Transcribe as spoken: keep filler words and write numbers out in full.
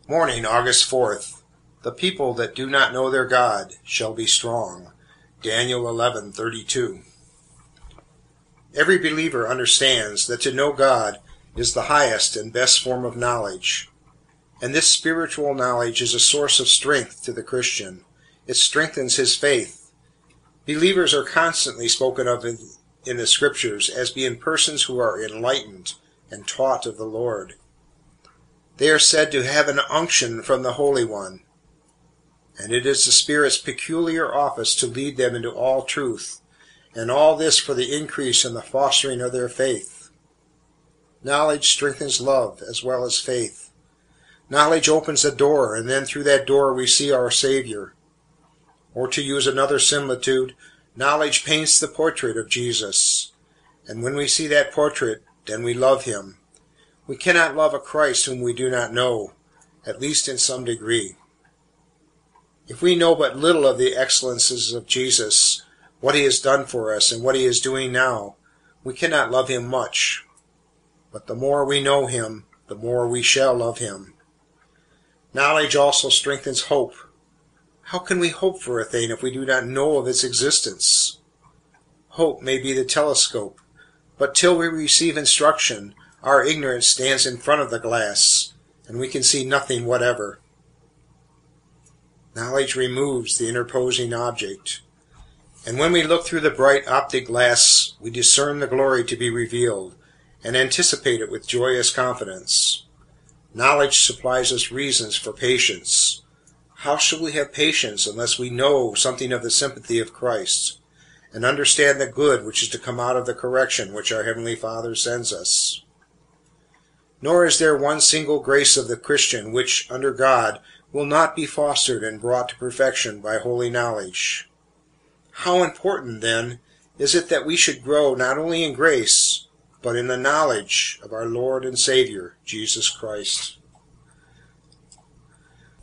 Morning, August fourth. The people that do not know their God shall be strong. Daniel eleven thirty-two. Every believer understands that to know God is the highest and best form of knowledge. And this spiritual knowledge is a source of strength to the Christian. It strengthens his faith. Believers are constantly spoken of in, in the Scriptures as being persons who are enlightened and taught of the Lord. They are said to have an unction from the Holy One, and it is the Spirit's peculiar office to lead them into all truth, and all this for the increase and the fostering of their faith. Knowledge strengthens love as well as faith. Knowledge opens a door, and then through that door we see our Savior. Or to use another similitude, knowledge paints the portrait of Jesus, and when we see that portrait, then we love Him. We cannot love a Christ whom we do not know, at least in some degree. If we know but little of the excellences of Jesus, what He has done for us, and what He is doing now, we cannot love Him much. But the more we know Him, the more we shall love Him. Knowledge also strengthens hope. How can we hope for a thing if we do not know of its existence? Hope may be the telescope, but till we receive instruction, our ignorance stands in front of the glass, and we can see nothing whatever. Knowledge removes the interposing object, and when we look through the bright optic glass, we discern the glory to be revealed, and anticipate it with joyous confidence. Knowledge supplies us reasons for patience. How shall we have patience unless we know something of the sympathy of Christ, and understand the good which is to come out of the correction which our Heavenly Father sends us? Nor is there one single grace of the Christian which, under God, will not be fostered and brought to perfection by holy knowledge. How important, then, is it that we should grow not only in grace, but in the knowledge of our Lord and Savior, Jesus Christ.